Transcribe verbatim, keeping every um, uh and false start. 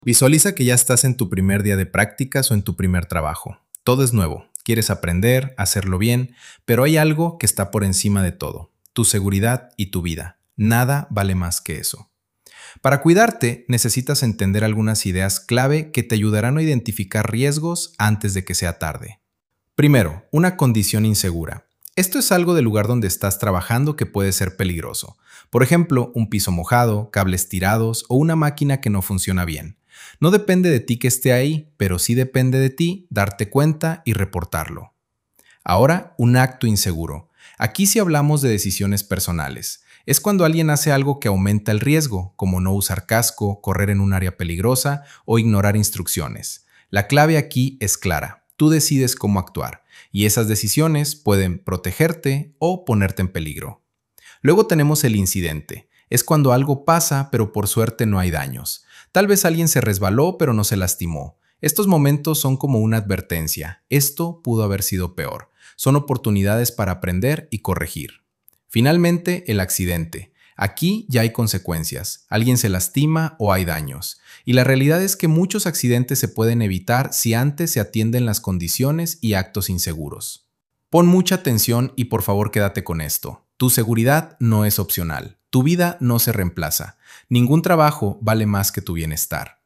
Visualiza que ya estás en tu primer día de prácticas o en tu primer trabajo. Todo es nuevo, quieres aprender, hacerlo bien, pero hay algo que está por encima de todo, tu seguridad y tu vida. Nada vale más que eso. Para cuidarte, necesitas entender algunas ideas clave que te ayudarán a identificar riesgos antes de que sea tarde. Primero, una condición insegura. Esto es algo del lugar donde estás trabajando que puede ser peligroso. Por ejemplo, un piso mojado, cables tirados o una máquina que no funciona bien. No depende de ti que esté ahí, pero sí depende de ti darte cuenta y reportarlo. Ahora, un acto inseguro. Aquí sí hablamos de decisiones personales. Es cuando alguien hace algo que aumenta el riesgo, como no usar casco, correr en un área peligrosa o ignorar instrucciones. La clave aquí es clara. Tú decides cómo actuar, y esas decisiones pueden protegerte o ponerte en peligro. Luego tenemos el incidente. Es cuando algo pasa, pero por suerte no hay daños. Tal vez alguien se resbaló, pero no se lastimó. Estos momentos son como una advertencia. Esto pudo haber sido peor. Son oportunidades para aprender y corregir. Finalmente, el accidente. Aquí ya hay consecuencias. Alguien se lastima o hay daños. Y la realidad es que muchos accidentes se pueden evitar si antes se atienden las condiciones y actos inseguros. Pon mucha atención y por favor quédate con esto. Tu seguridad no es opcional. Tu vida no se reemplaza. Ningún trabajo vale más que tu bienestar.